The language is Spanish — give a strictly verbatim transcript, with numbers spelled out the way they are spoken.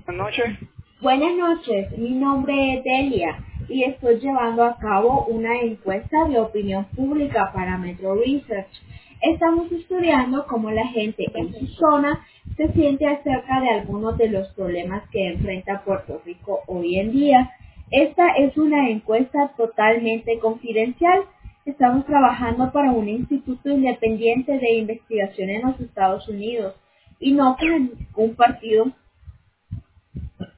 Buenas noches. Buenas noches, mi nombre es Delia y estoy llevando a cabo una encuesta de opinión pública para Metro Research. Estamos estudiando cómo la gente en su zona se siente acerca de algunos de los problemas que enfrenta Puerto Rico hoy en día. Esta es una encuesta totalmente confidencial. Estamos trabajando para un instituto independiente de investigación en los Estados Unidos y no para ningún partido